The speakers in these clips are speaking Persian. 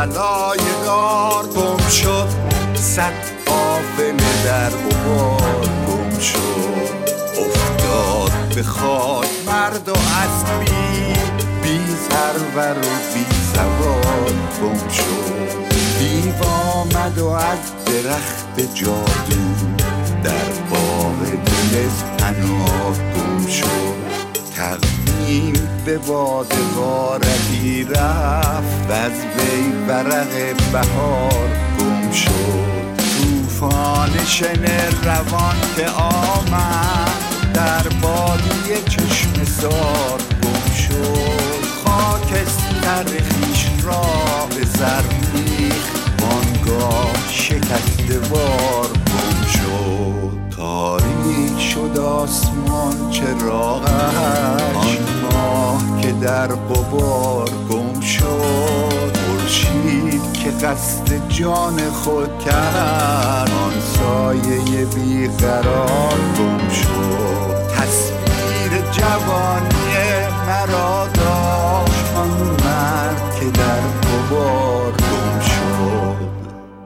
طلای دار گم شد، صد قافله در غبار گم شد. افتاد به خاک مرد و اسبی، بی سرور و بی سوار گم شد. دیو آمد و از درخت جادو، در باغ دل پناه گم شد. تقویم به باد غارتی رفت، از وی ورق بهار گم شد. طوفان شن روان که آمد، در بادی چشم سار گم شد. خاکستر خویش را به سر ریخت، وانگاه شکسته وار گم شد. تاریک شد آسمان چراغش، آن ماه که در غبار گم شد. خورشید که قصد جان خود کرد، آن سایه بیقرار گم شد. تصویر جوانی مرا داشت، آن مرد که در غبار گم شد.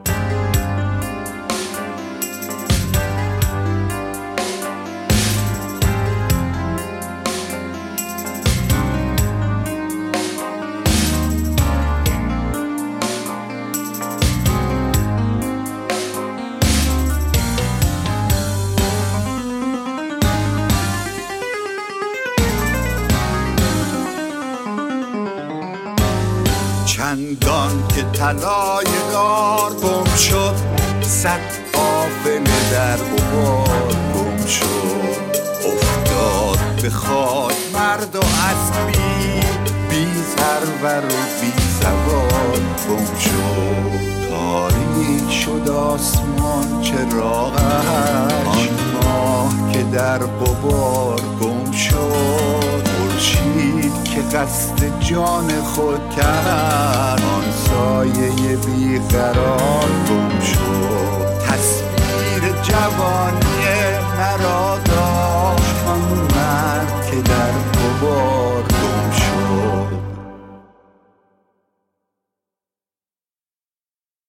چندان که طلای دار گم شد، صد قافله در غبار گم شد. افتاد به خاک مرد و اسبی، بی سرور و بی سوار گم شد. تاریک شد آسمان چراغش، آن ماه که در غبار گم شد. خورشید که قصد جان خود کرد، آن سایه بیقرار گم